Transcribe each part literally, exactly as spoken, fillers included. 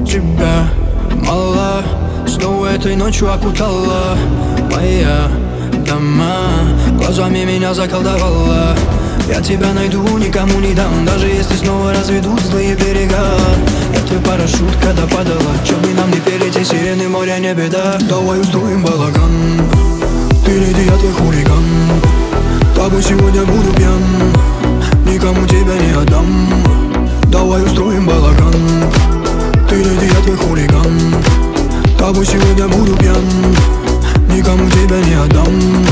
Тебя мало, снова этой ночью окутала моя дома, глазами меня заколдовала. Я тебя найду, никому не дам, даже если снова разведут злые берега. Я твой парашют, когда падала, чё бы нам не перейти, сирены моря не беда. Давай устроим балаган, ты леди, я твой хулиган. Тобой сегодня буду пьян, никому тебя не отдам. Давай устроим балаган, ты леди, я твой хулиган. Тобой сегодня буду пьян, никому тебя не отдам.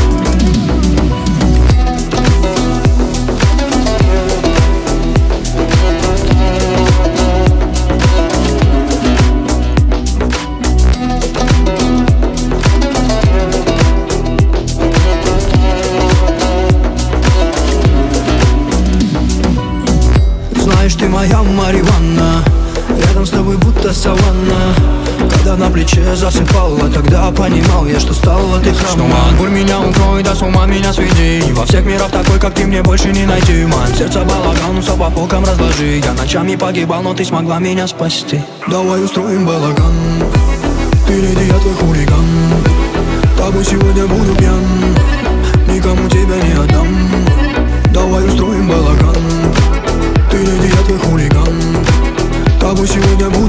Знаешь, ты моя марихуана, рядом с тобой будто саванна. Когда на плече засыпала, тогда понимал я, что стала ты храма. Бурь меня укрой, да с ума меня сведи. Во всех мирах такой, как ты, мне больше не найти. Ман сердце балаган, все по полкам разложи. Я ночами погибал, но ты смогла меня спасти. Давай устроим балаган, ты леди, я твой хулиган. Тобой сегодня буду пьян, никому тебя не отдам. Давай устроим балаган, ты леди, я твой хулиган. Тобой сегодня буду